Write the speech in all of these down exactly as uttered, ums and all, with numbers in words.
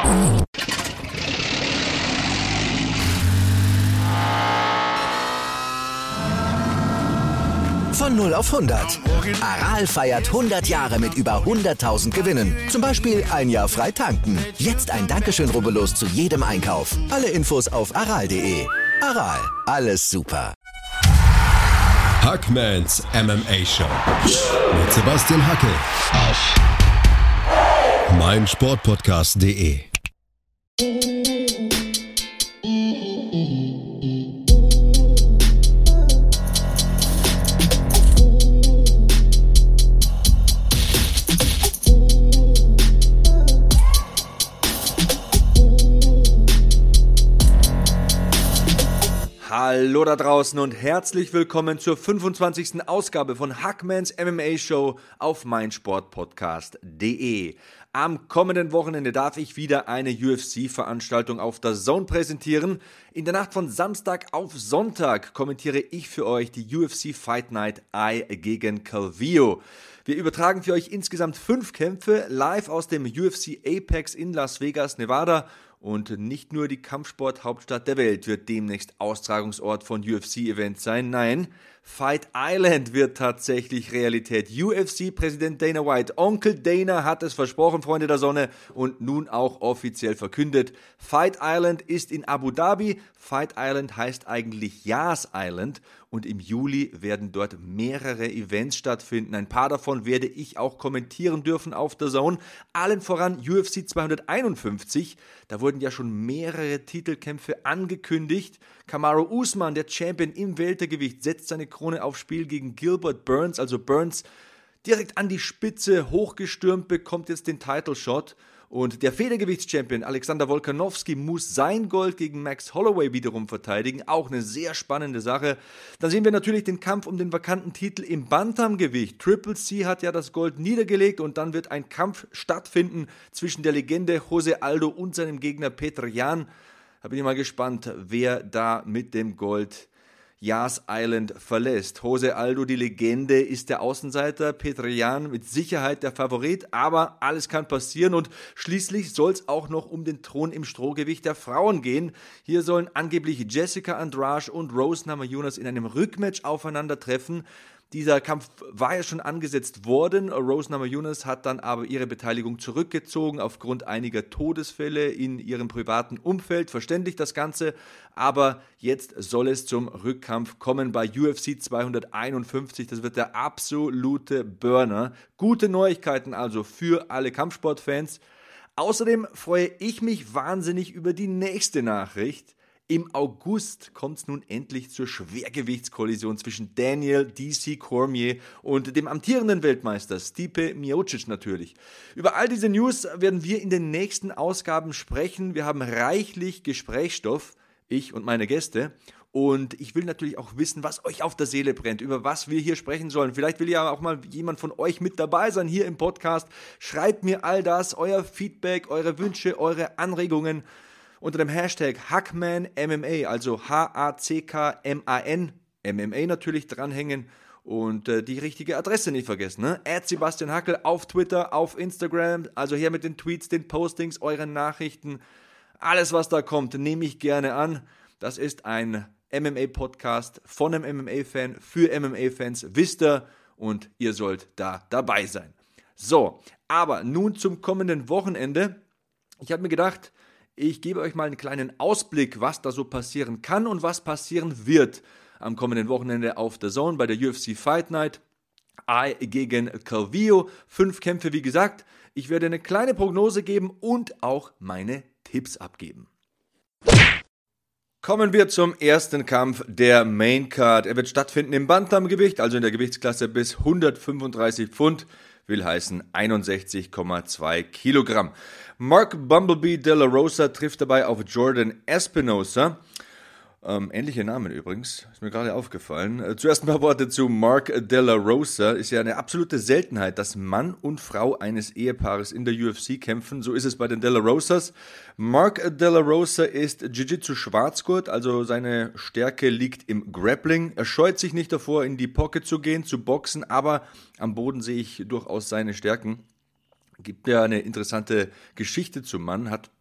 Von null auf hundert. Aral feiert hundert Jahre mit über hunderttausend Gewinnen. Zum Beispiel ein Jahr frei tanken. Jetzt ein Dankeschön, rubbellos zu jedem Einkauf. Alle Infos auf aral punkt de. Aral, alles super. Hackmans M M A Show mit Sebastian Hackel auf meinsportpodcast punkt de. Hallo da draußen und herzlich willkommen zur fünfundzwanzigsten Ausgabe von Hackmans M M A Show auf meinsportpodcast punkt de. Am kommenden Wochenende darf ich wieder eine U F C-Veranstaltung auf der DAZN präsentieren. In der Nacht von Samstag auf Sonntag kommentiere ich für euch die U F C Fight Night Eye gegen Calvillo. Wir übertragen für euch insgesamt fünf Kämpfe live aus dem U F C Apex in Las Vegas, Nevada. Und nicht nur die Kampfsport-Hauptstadt der Welt wird demnächst Austragungsort von U F C-Events sein. Nein, Fight Island wird tatsächlich Realität. U F C-Präsident Dana White, Onkel Dana hat es versprochen, Freunde der Sonne, und nun auch offiziell verkündet. Fight Island ist in Abu Dhabi. Fight Island heißt eigentlich Yas Island. Und im Juli werden dort mehrere Events stattfinden. Ein paar davon werde ich auch kommentieren dürfen auf der DAZN. Allen voran U F C zweihunderteinundfünfzig. Da wurden ja schon mehrere Titelkämpfe angekündigt. Kamaru Usman, der Champion im Weltergewicht, setzt seine Krone aufs Spiel gegen Gilbert Burns. Also Burns direkt an die Spitze hochgestürmt, bekommt jetzt den Title Shot. Und der Federgewichtschampion Alexander Volkanovski muss sein Gold gegen Max Holloway wiederum verteidigen. Auch eine sehr spannende Sache. Dann sehen wir natürlich den Kampf um den vakanten Titel im Bantamgewicht. Triple C hat ja das Gold niedergelegt und dann wird ein Kampf stattfinden zwischen der Legende Jose Aldo und seinem Gegner Petr Yan. Da bin ich mal gespannt, wer da mit dem Gold Yas Island verlässt. Jose Aldo, die Legende, ist der Außenseiter, Petr Yan mit Sicherheit der Favorit, aber alles kann passieren und schließlich soll es auch noch um den Thron im Strohgewicht der Frauen gehen. Hier sollen angeblich Jessica Andrade und Rose Namajunas in einem Rückmatch aufeinandertreffen. Dieser Kampf war ja schon angesetzt worden. Rose Namajunas hat dann aber ihre Beteiligung zurückgezogen aufgrund einiger Todesfälle in ihrem privaten Umfeld. Verständlich das Ganze, aber jetzt soll es zum Rückkampf kommen bei U F C zweihunderteinundfünfzig. Das wird der absolute Burner. Gute Neuigkeiten also für alle Kampfsportfans. Außerdem freue ich mich wahnsinnig über die nächste Nachricht. Im August kommt es nun endlich zur Schwergewichtskollision zwischen Daniel D C Cormier und dem amtierenden Weltmeister Stipe Miocic natürlich. Über all diese News werden wir in den nächsten Ausgaben sprechen. Wir haben reichlich Gesprächsstoff, ich und meine Gäste. Und ich will natürlich auch wissen, was euch auf der Seele brennt, über was wir hier sprechen sollen. Vielleicht will ja auch mal jemand von euch mit dabei sein hier im Podcast. Schreibt mir all das, euer Feedback, eure Wünsche, eure Anregungen unter dem Hashtag HackmanMMA, also H A C K M A N, M M A natürlich dranhängen und äh, die richtige Adresse nicht vergessen, ne? at Sebastian Hackel auf Twitter, auf Instagram, also hier mit den Tweets, den Postings, euren Nachrichten, alles was da kommt, nehme ich gerne an. Das ist ein M M A-Podcast von einem M M A-Fan für M M A-Fans, wisst ihr, und ihr sollt da dabei sein. So, aber nun zum kommenden Wochenende. Ich habe mir gedacht, ich gebe euch mal einen kleinen Ausblick, was da so passieren kann und was passieren wird am kommenden Wochenende auf der DAZN bei der U F C Fight Night. Eye gegen Calvillo. Fünf Kämpfe, wie gesagt. Ich werde eine kleine Prognose geben und auch meine Tipps abgeben. Kommen wir zum ersten Kampf der Main Card. Er wird stattfinden im Bantamgewicht, also in der Gewichtsklasse bis hundertfünfunddreißig Pfund. Will heißen einundsechzig Komma zwei Kilogramm. Mark Bumblebee De La Rosa trifft dabei auf Jordan Espinosa. Ähm, ähnliche Namen übrigens, ist mir gerade aufgefallen. Äh, zuerst ein paar Worte zu Mark De La Rosa. Ist ja eine absolute Seltenheit, dass Mann und Frau eines Ehepaares in der U F C kämpfen. So ist es bei den De La Rosas. Mark De La Rosa ist Jiu-Jitsu-Schwarzgurt, also seine Stärke liegt im Grappling. Er scheut sich nicht davor, in die Pocket zu gehen, zu boxen, aber am Boden sehe ich durchaus seine Stärken. Gibt ja eine interessante Geschichte zum Mann, hat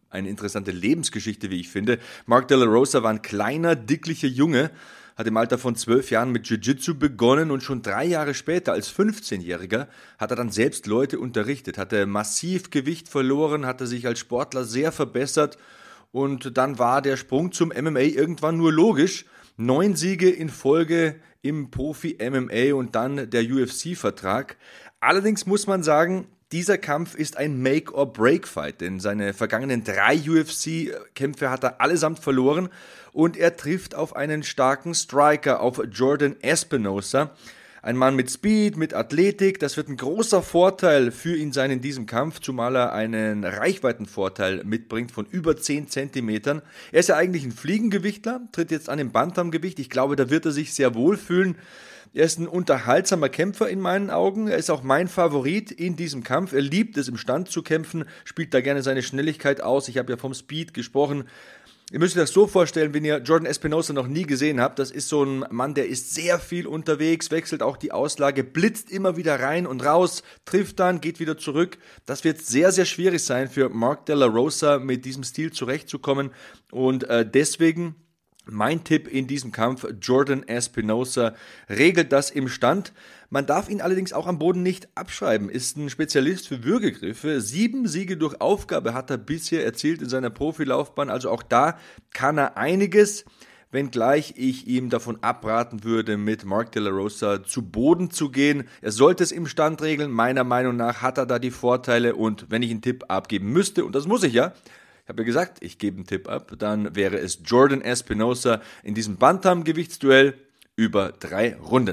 eine interessante Lebensgeschichte, wie ich finde. Mark De La Rosa war ein kleiner, dicklicher Junge, hat im Alter von zwölf Jahren mit Jiu-Jitsu begonnen und schon drei Jahre später, als fünfzehnjähriger, hat er dann selbst Leute unterrichtet, hatte massiv Gewicht verloren, hatte sich als Sportler sehr verbessert und dann war der Sprung zum M M A irgendwann nur logisch. Neun Siege in Folge im Profi-M M A und dann der U F C-Vertrag. Allerdings muss man sagen, dieser Kampf ist ein Make-or-Break-Fight, denn seine vergangenen drei U F C-Kämpfe hat er allesamt verloren und er trifft auf einen starken Striker, auf Jordan Espinosa. Ein Mann mit Speed, mit Athletik, das wird ein großer Vorteil für ihn sein in diesem Kampf, zumal er einen Reichweitenvorteil mitbringt von über zehn Zentimetern. Er ist ja eigentlich ein Fliegengewichtler, tritt jetzt an im Bantamgewicht. Ich glaube, da wird er sich sehr wohl fühlen. Er ist ein unterhaltsamer Kämpfer in meinen Augen. Er ist auch mein Favorit in diesem Kampf. Er liebt es, im Stand zu kämpfen, spielt da gerne seine Schnelligkeit aus. Ich habe ja vom Speed gesprochen. Ihr müsst euch das so vorstellen, wenn ihr Jordan Espinosa noch nie gesehen habt, das ist so ein Mann, der ist sehr viel unterwegs, wechselt auch die Auslage, blitzt immer wieder rein und raus, trifft dann, geht wieder zurück. Das wird sehr, sehr schwierig sein für Mark De La Rosa, mit diesem Stil zurechtzukommen und äh, deswegen mein Tipp in diesem Kampf, Jordan Espinosa regelt das im Stand. Man darf ihn allerdings auch am Boden nicht abschreiben, ist ein Spezialist für Würgegriffe. Sieben Siege durch Aufgabe hat er bisher erzielt in seiner Profilaufbahn, also auch da kann er einiges, wenngleich ich ihm davon abraten würde, mit Mark De La Rosa zu Boden zu gehen. Er sollte es im Stand regeln, meiner Meinung nach hat er da die Vorteile und wenn ich einen Tipp abgeben müsste, und das muss ich ja, ich habe ja gesagt, ich gebe einen Tipp ab, dann wäre es Jordan Espinosa in diesem Bantam-Gewichtsduell über drei Runden.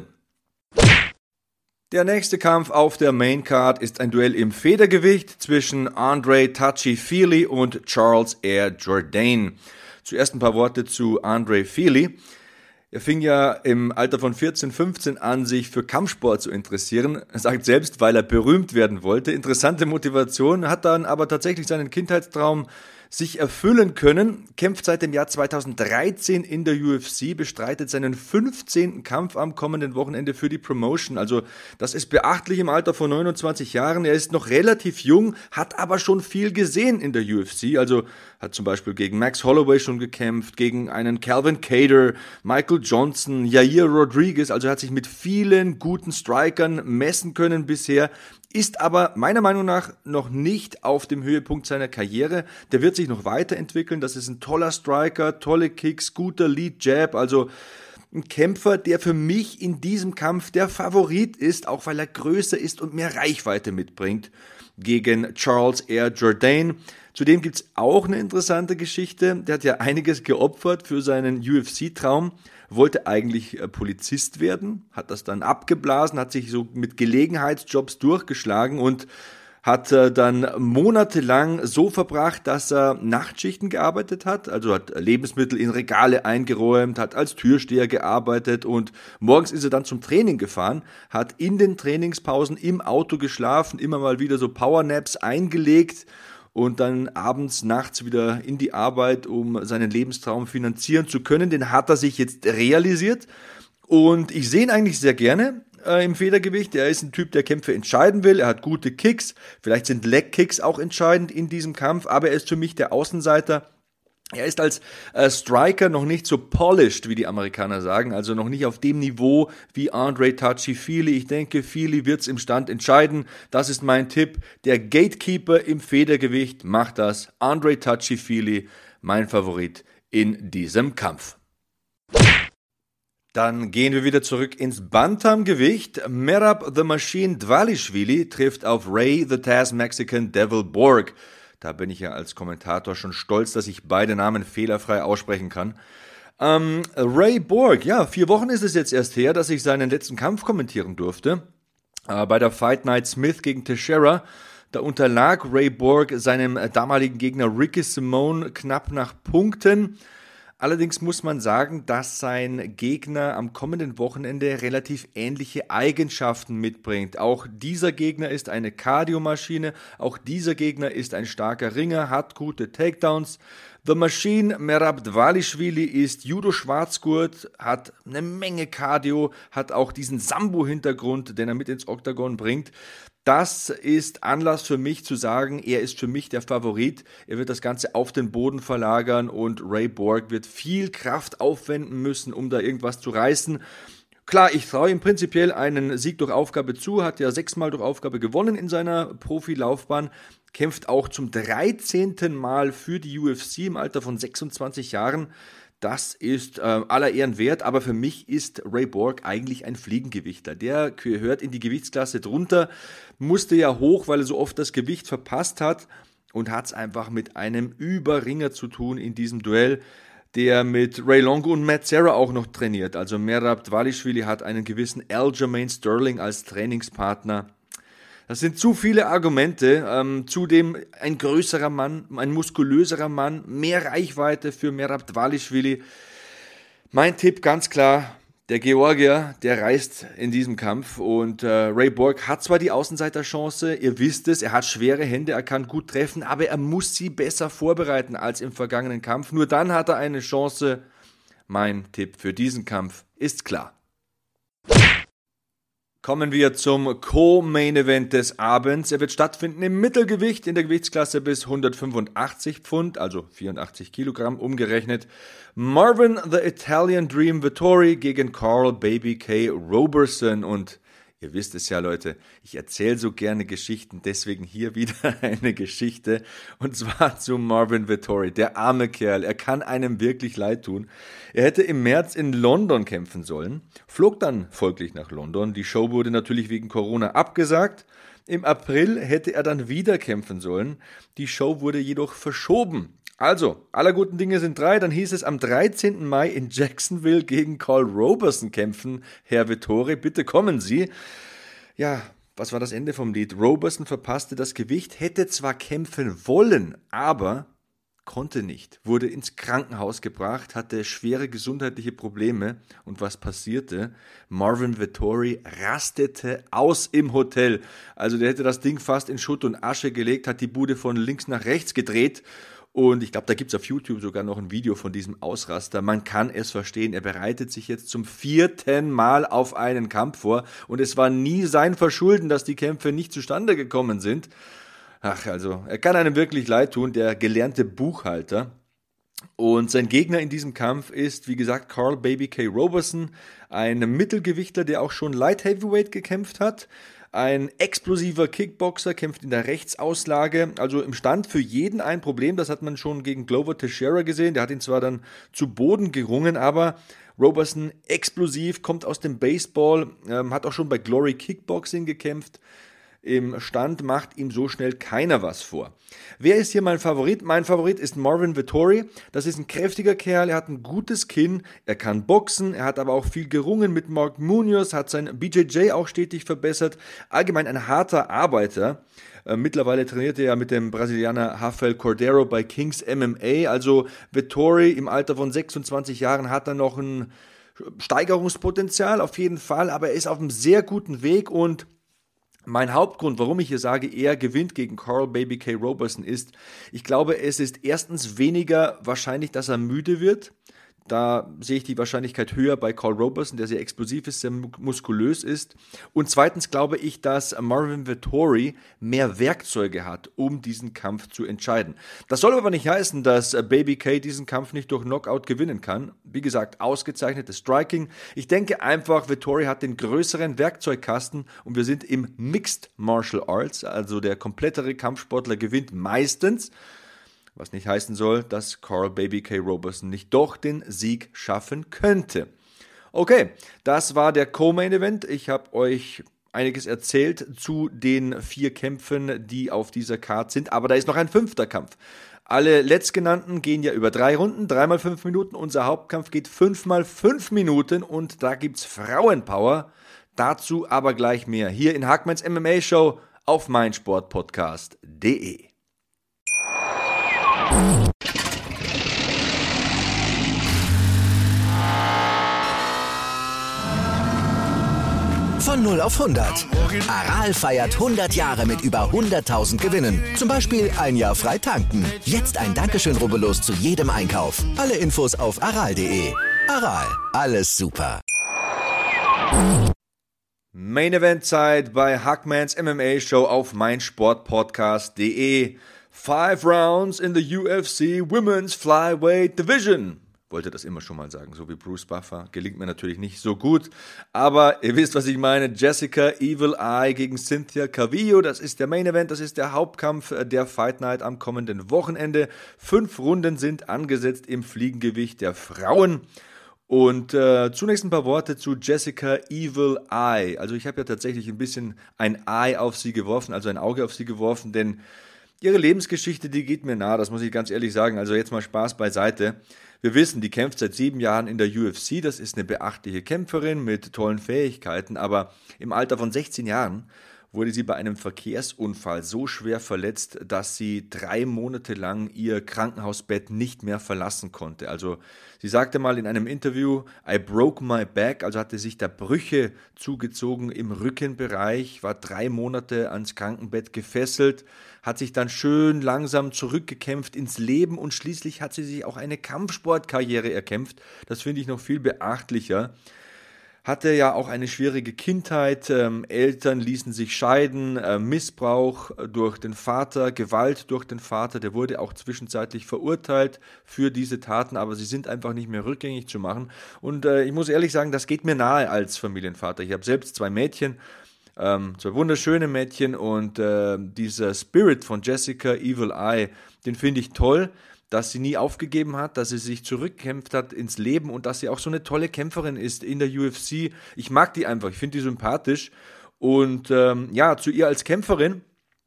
Der nächste Kampf auf der Maincard ist ein Duell im Federgewicht zwischen Andre Touchy-Fili und Charles Air Jourdain. Zuerst ein paar Worte zu Andre Fili. Er fing ja im Alter von vierzehn, fünfzehn an, sich für Kampfsport zu interessieren. Er sagt selbst, weil er berühmt werden wollte. Interessante Motivation, hat dann aber tatsächlich seinen Kindheitstraum sich erfüllen können, kämpft seit dem Jahr zweitausenddreizehn in der U F C, bestreitet seinen fünfzehnten Kampf am kommenden Wochenende für die Promotion. Also das ist beachtlich im Alter von neunundzwanzig Jahren. Er ist noch relativ jung, hat aber schon viel gesehen in der U F C. Also hat zum Beispiel gegen Max Holloway schon gekämpft, gegen einen Calvin Kattar, Michael Johnson, Yair Rodriguez. Also hat sich mit vielen guten Strikern messen können bisher. Ist aber meiner Meinung nach noch nicht auf dem Höhepunkt seiner Karriere. Der wird sich noch weiterentwickeln. Das ist ein toller Striker, tolle Kicks, guter Lead-Jab. Also ein Kämpfer, der für mich in diesem Kampf der Favorit ist, auch weil er größer ist und mehr Reichweite mitbringt gegen Charles Air Jourdain. Zudem gibt es auch eine interessante Geschichte. Der hat ja einiges geopfert für seinen U F C-Traum. Wollte eigentlich Polizist werden, hat das dann abgeblasen, hat sich so mit Gelegenheitsjobs durchgeschlagen und hat dann monatelang so verbracht, dass er Nachtschichten gearbeitet hat, also hat Lebensmittel in Regale eingeräumt, hat als Türsteher gearbeitet und morgens ist er dann zum Training gefahren, hat in den Trainingspausen im Auto geschlafen, immer mal wieder so Powernaps eingelegt und dann abends, nachts wieder in die Arbeit, um seinen Lebenstraum finanzieren zu können. Den hat er sich jetzt realisiert und ich sehe ihn eigentlich sehr gerne äh, im Federgewicht. Er ist ein Typ, der Kämpfe entscheiden will, er hat gute Kicks, vielleicht sind Leg-Kicks auch entscheidend in diesem Kampf, aber er ist für mich der Außenseiter. Er ist als äh, Striker noch nicht so polished, wie die Amerikaner sagen, also noch nicht auf dem Niveau wie Andre Touchy-Fili. Ich denke, Fili wird's im Stand entscheiden. Das ist mein Tipp. Der Gatekeeper im Federgewicht macht das. Andre Touchy-Fili, mein Favorit in diesem Kampf. Dann gehen wir wieder zurück ins Bantamgewicht. Merab the Machine Dvalishvili trifft auf Ray the Taz Mexican Devil Borg. Da bin ich ja als Kommentator schon stolz, dass ich beide Namen fehlerfrei aussprechen kann. Ähm, Ray Borg, ja, vier Wochen ist es jetzt erst her, dass ich seinen letzten Kampf kommentieren durfte. Äh, bei der Fight Night Smith gegen Teixeira. Da unterlag Ray Borg seinem damaligen Gegner Ricky Simone knapp nach Punkten. Allerdings muss man sagen, dass sein Gegner am kommenden Wochenende relativ ähnliche Eigenschaften mitbringt. Auch dieser Gegner ist eine Cardio-Maschine, auch dieser Gegner ist ein starker Ringer, hat gute Takedowns. The Machine Merab Dvalishvili ist Judo-Schwarzgurt, hat eine Menge Cardio, hat auch diesen Sambo-Hintergrund, den er mit ins Oktagon bringt. Das ist Anlass für mich zu sagen, er ist für mich der Favorit. Er wird das Ganze auf den Boden verlagern und Ray Borg wird viel Kraft aufwenden müssen, um da irgendwas zu reißen. Klar, ich traue ihm prinzipiell einen Sieg durch Aufgabe zu, hat ja sechsmal durch Aufgabe gewonnen in seiner Profilaufbahn, kämpft auch zum dreizehnten Mal für die U F C im Alter von sechsundzwanzig Jahren. Das ist äh, aller Ehren wert, aber für mich ist Ray Borg eigentlich ein Fliegengewichter. Der gehört in die Gewichtsklasse drunter, musste ja hoch, weil er so oft das Gewicht verpasst hat und hat es einfach mit einem Überringer zu tun in diesem Duell, der mit Ray Longo und Matt Serra auch noch trainiert. Also Merab Dvalishvili hat einen gewissen Aljamain Sterling als Trainingspartner. Das sind zu viele Argumente, ähm, zudem ein größerer Mann, ein muskulöserer Mann, mehr Reichweite für Merab Dvalishvili. Mein Tipp ganz klar, der Georgier, der reißt in diesem Kampf und äh, Ray Borg hat zwar die Außenseiterchance, ihr wisst es, er hat schwere Hände, er kann gut treffen, aber er muss sie besser vorbereiten als im vergangenen Kampf. Nur dann hat er eine Chance. Mein Tipp für diesen Kampf ist klar. Kommen wir zum Co-Main-Event des Abends. Er wird stattfinden im Mittelgewicht in der Gewichtsklasse bis hundertfünfundachtzig Pfund, also vierundachtzig Kilogramm umgerechnet. Marvin the Italian Dream Vettori gegen Carl Baby K. Roberson. Und ihr wisst es ja, Leute, ich erzähle so gerne Geschichten, deswegen hier wieder eine Geschichte. Und zwar zu Marvin Vettori, der arme Kerl. Er kann einem wirklich leid tun. Er hätte im März in London kämpfen sollen, flog dann folglich nach London. Die Show wurde natürlich wegen Corona abgesagt. Im April hätte er dann wieder kämpfen sollen. Die Show wurde jedoch verschoben. Also, aller guten Dinge sind drei. Dann hieß es am dreizehnten Mai in Jacksonville gegen Carl Roberson kämpfen. Herr Vettori, bitte kommen Sie. Ja, was war das Ende vom Lied? Roberson verpasste das Gewicht, hätte zwar kämpfen wollen, aber konnte nicht. Wurde ins Krankenhaus gebracht, hatte schwere gesundheitliche Probleme. Und was passierte? Marvin Vettori rastete aus im Hotel. Also der hätte das Ding fast in Schutt und Asche gelegt, hat die Bude von links nach rechts gedreht. Und ich glaube, da gibt es auf YouTube sogar noch ein Video von diesem Ausraster. Man kann es verstehen. Er bereitet sich jetzt zum vierten Mal auf einen Kampf vor. Und es war nie sein Verschulden, dass die Kämpfe nicht zustande gekommen sind. Ach, also, er kann einem wirklich leid tun, der gelernte Buchhalter. Und sein Gegner in diesem Kampf ist, wie gesagt, Carl Baby K. Roberson, ein Mittelgewichtler, der auch schon Light Heavyweight gekämpft hat. Ein explosiver Kickboxer, kämpft in der Rechtsauslage, also im Stand für jeden ein Problem. Das hat man schon gegen Glover Teixeira gesehen. Der hat ihn zwar dann zu Boden gerungen, aber Roberson explosiv, kommt aus dem Baseball, ähm, hat auch schon bei Glory Kickboxing gekämpft. Im Stand macht ihm so schnell keiner was vor. Wer ist hier mein Favorit? Mein Favorit ist Marvin Vettori. Das ist ein kräftiger Kerl, er hat ein gutes Kinn, er kann boxen, er hat aber auch viel gerungen mit Mark Munoz, hat sein B J J auch stetig verbessert. Allgemein ein harter Arbeiter. Äh, mittlerweile trainiert er ja mit dem Brasilianer Rafael Cordeiro bei Kings M M A. Also Vettori im Alter von sechsundzwanzig Jahren hat dann noch ein Steigerungspotenzial auf jeden Fall, aber er ist auf einem sehr guten Weg und mein Hauptgrund, warum ich hier sage, er gewinnt gegen Carl Baby K. Roberson ist, ich glaube, es ist erstens weniger wahrscheinlich, dass er müde wird. Da sehe ich die Wahrscheinlichkeit höher bei Carl Roberson, der sehr explosiv ist, sehr muskulös ist. Und zweitens glaube ich, dass Marvin Vettori mehr Werkzeuge hat, um diesen Kampf zu entscheiden. Das soll aber nicht heißen, dass Baby K diesen Kampf nicht durch Knockout gewinnen kann. Wie gesagt, ausgezeichnetes Striking. Ich denke einfach, Vettori hat den größeren Werkzeugkasten und wir sind im Mixed Martial Arts, also der komplettere Kampfsportler gewinnt meistens. Was nicht heißen soll, dass Carl Baby K. Roberson nicht doch den Sieg schaffen könnte. Okay, das war der Co-Main-Event. Ich habe euch einiges erzählt zu den vier Kämpfen, die auf dieser Card sind. Aber da ist noch ein fünfter Kampf. Alle letztgenannten gehen ja über drei Runden, dreimal fünf Minuten. Unser Hauptkampf geht fünfmal fünf Minuten und da gibt's Frauenpower. Dazu aber gleich mehr hier in Hackmans M M A Show auf meinsportpodcast punkt de. Von null auf hundert. Aral feiert hundert Jahre mit über hunderttausend Gewinnen. Zum Beispiel ein Jahr frei tanken. Jetzt ein Dankeschön, rubbellos zu jedem Einkauf. Alle Infos auf aral punkt de. Aral, alles super. Main Event Zeit bei Hackmans M M A Show auf meinsportpodcast punkt de. Five Rounds in the U F C Women's Flyweight Division. Wollte das immer schon mal sagen, so wie Bruce Buffer. Gelingt mir natürlich nicht so gut, aber ihr wisst, was ich meine. Jessica Evil Eye gegen Cynthia Calvillo, das ist der Main Event, das ist der Hauptkampf der Fight Night am kommenden Wochenende. Fünf Runden sind angesetzt im Fliegengewicht der Frauen. Und äh, zunächst ein paar Worte zu Jessica Evil Eye. Also ich habe ja tatsächlich ein bisschen ein Eye auf sie geworfen, also ein Auge auf sie geworfen, denn ihre Lebensgeschichte, die geht mir nahe, das muss ich ganz ehrlich sagen. Also jetzt mal Spaß beiseite. Wir wissen, die kämpft seit sieben Jahren in der U F C, das ist eine beachtliche Kämpferin mit tollen Fähigkeiten, aber im Alter von sechzehn Jahren wurde sie bei einem Verkehrsunfall so schwer verletzt, dass sie drei Monate lang ihr Krankenhausbett nicht mehr verlassen konnte. Also sie sagte mal in einem Interview, I broke my back, also hatte sich da Brüche zugezogen im Rückenbereich, war drei Monate ans Krankenbett gefesselt, hat sich dann schön langsam zurückgekämpft ins Leben und schließlich hat sie sich auch eine Kampfsportkarriere erkämpft. Das finde ich noch viel beachtlicher. Hatte ja auch eine schwierige Kindheit, ähm, Eltern ließen sich scheiden, äh, Missbrauch durch den Vater, Gewalt durch den Vater, der wurde auch zwischenzeitlich verurteilt für diese Taten, aber sie sind einfach nicht mehr rückgängig zu machen. Und äh, ich muss ehrlich sagen, das geht mir nahe als Familienvater. Ich habe selbst zwei Mädchen, ähm, zwei wunderschöne Mädchen und äh, dieser Spirit von Jessica Evil Eye, den finde ich toll, dass sie nie aufgegeben hat, dass sie sich zurückgekämpft hat ins Leben und dass sie auch so eine tolle Kämpferin ist in der U F C. Ich mag die einfach, ich finde die sympathisch. Und ähm, ja, zu ihr als Kämpferin,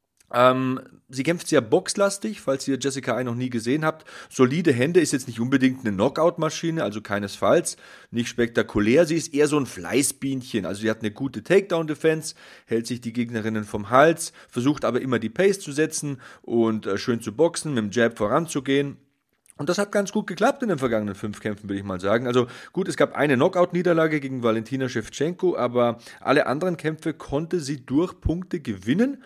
ähm, sie kämpft sehr boxlastig, falls ihr Jessica Eye noch nie gesehen habt. Solide Hände, ist jetzt nicht unbedingt eine Knockout-Maschine, also keinesfalls, nicht spektakulär. Sie ist eher so ein Fleißbienchen, also sie hat eine gute Takedown-Defense, hält sich die Gegnerinnen vom Hals, versucht aber immer die Pace zu setzen und äh, schön zu boxen, mit dem Jab voranzugehen. Und das hat ganz gut geklappt in den vergangenen fünf Kämpfen, würde ich mal sagen. Also gut, es gab eine Knockout-Niederlage gegen Valentina Shevchenko, aber alle anderen Kämpfe konnte sie durch Punkte gewinnen.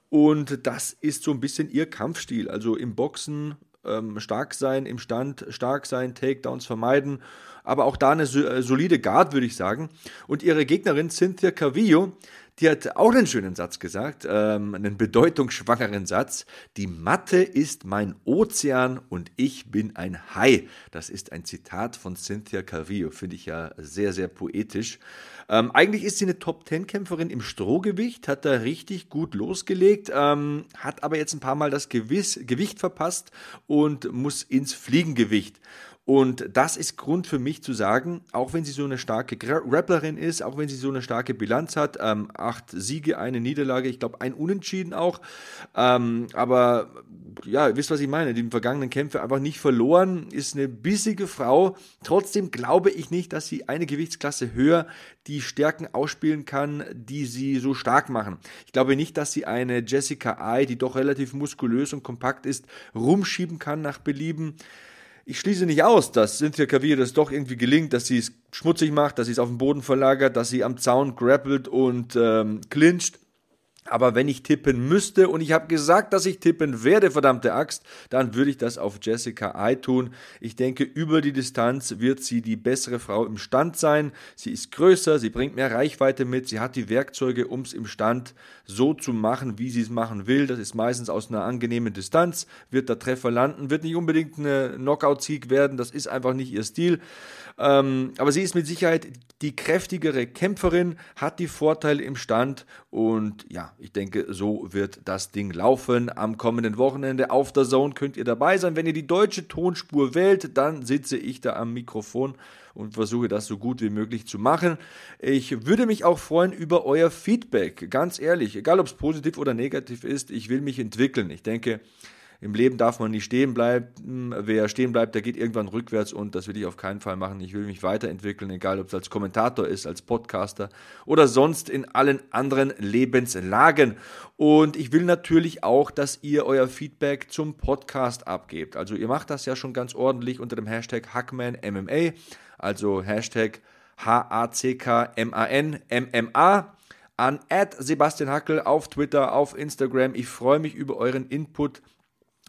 Und das ist so ein bisschen ihr Kampfstil, also im Boxen ähm, stark sein, im Stand stark sein, Takedowns vermeiden, aber auch da eine so, solide Guard, würde ich sagen. Und ihre Gegnerin Cynthia Calvillo, die hat auch einen schönen Satz gesagt, ähm, einen bedeutungsschwangeren Satz. Die Matte ist mein Ozean und ich bin ein Hai. Das ist ein Zitat von Cynthia Calvillo, finde ich ja sehr, sehr poetisch. Ähm, eigentlich ist sie eine Top-Zehn-Kämpferin im Strohgewicht, hat da richtig gut losgelegt, ähm, hat aber jetzt ein paar Mal das Gewiss, Gewicht verpasst und muss ins Fliegengewicht. Und das ist Grund für mich zu sagen, auch wenn sie so eine starke Grapplerin ist, auch wenn sie so eine starke Bilanz hat, ähm, acht Siege, eine Niederlage, ich glaube ein Unentschieden auch, ähm, aber ja, ihr wisst, was ich meine, die vergangenen Kämpfe einfach nicht verloren, ist eine bissige Frau, trotzdem glaube ich nicht, dass sie eine Gewichtsklasse höher die Stärken ausspielen kann, die sie so stark machen. Ich glaube nicht, dass sie eine Jessica Eye, die doch relativ muskulös und kompakt ist, rumschieben kann nach Belieben. Ich schließe nicht aus, dass Cynthia Calvillo das doch irgendwie gelingt, dass sie es schmutzig macht, dass sie es auf den Boden verlagert, dass sie am Zaun grappelt und ähm, clincht. Aber wenn ich tippen müsste, und ich habe gesagt, dass ich tippen werde, verdammte Axt, dann würde ich das auf Jessica Eye tun. Ich denke, über die Distanz wird sie die bessere Frau im Stand sein. Sie ist größer, sie bringt mehr Reichweite mit, sie hat die Werkzeuge, um es im Stand so zu machen, wie sie es machen will. Das ist meistens aus einer angenehmen Distanz, wird der Treffer landen, wird nicht unbedingt eine Knockout-Sieg werden, das ist einfach nicht ihr Stil. Ähm, aber sie ist mit Sicherheit die kräftigere Kämpferin, hat die Vorteile im Stand und ja, ich denke, so wird das Ding laufen. Am kommenden Wochenende auf der Zone könnt ihr dabei sein. Wenn ihr die deutsche Tonspur wählt, dann sitze ich da am Mikrofon und versuche das so gut wie möglich zu machen. Ich würde mich auch freuen über euer Feedback, ganz ehrlich, egal ob es positiv oder negativ ist, ich will mich entwickeln. Ich denke, im Leben darf man nicht stehen bleiben. Wer stehen bleibt, der geht irgendwann rückwärts und das will ich auf keinen Fall machen. Ich will mich weiterentwickeln, egal ob es als Kommentator ist, als Podcaster oder sonst in allen anderen Lebenslagen. Und ich will natürlich auch, dass ihr euer Feedback zum Podcast abgebt. Also ihr macht das ja schon ganz ordentlich unter dem Hashtag HackmanMMA, also Hashtag H A C K M A N M M A. An at Sebastian Hackel auf Twitter, auf Instagram. Ich freue mich über euren Input.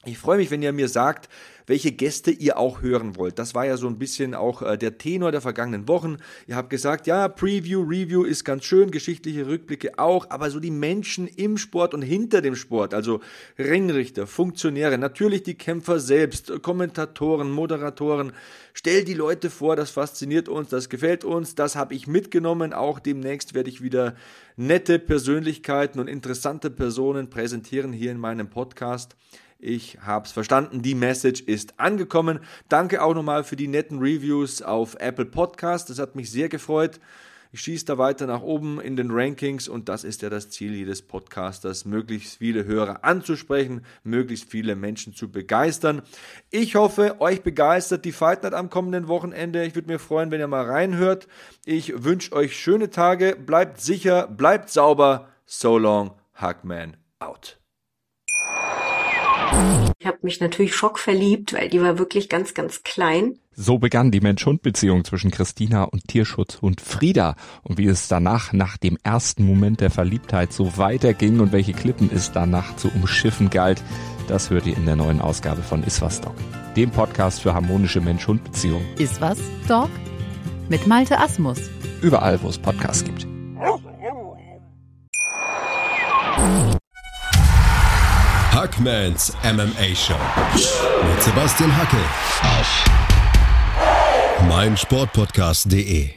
Ich freue mich, wenn ihr mir sagt, welche Gäste ihr auch hören wollt. Das war ja so ein bisschen auch äh, der Tenor der vergangenen Wochen. Ihr habt gesagt, ja, Preview, Review ist ganz schön, geschichtliche Rückblicke auch, aber so die Menschen im Sport und hinter dem Sport, also Ringrichter, Funktionäre, natürlich die Kämpfer selbst, Kommentatoren, Moderatoren, stell die Leute vor, das fasziniert uns, das gefällt uns, das habe ich mitgenommen. Auch demnächst werde ich wieder nette Persönlichkeiten und interessante Personen präsentieren hier in meinem Podcast. Ich habe es verstanden, die Message ist angekommen. Danke auch nochmal für die netten Reviews auf Apple Podcast. Das hat mich sehr gefreut. Ich schieße da weiter nach oben in den Rankings und das ist ja das Ziel jedes Podcasters, möglichst viele Hörer anzusprechen, möglichst viele Menschen zu begeistern. Ich hoffe, euch begeistert die Fight Night am kommenden Wochenende. Ich würde mir freuen, wenn ihr mal reinhört. Ich wünsche euch schöne Tage, bleibt sicher, bleibt sauber. So long, Hackman out. Ich habe mich natürlich schockverliebt, weil die war wirklich ganz, ganz klein. So begann die Mensch-Hund-Beziehung zwischen Christina und Tierschutzhund Frieda. Und wie es danach, nach dem ersten Moment der Verliebtheit, so weiterging und welche Klippen es danach zu umschiffen galt, das hört ihr in der neuen Ausgabe von Iswas Dog, dem Podcast für harmonische Mensch-Hund-Beziehungen. Iswas Dog mit Malte Asmus. Überall, wo es Podcasts gibt. Hackmans M M A Show mit Sebastian Hackel auf meinsportpodcast punkt de.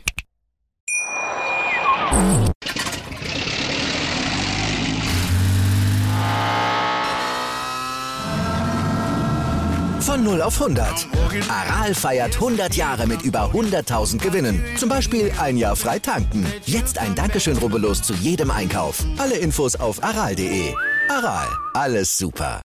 Von null auf hundert. Aral feiert hundert Jahre mit über hunderttausend Gewinnen. Zum Beispiel ein Jahr frei tanken. Jetzt ein Dankeschön, rubbellos zu jedem Einkauf. Alle Infos auf aral punkt de. Aral, alles super.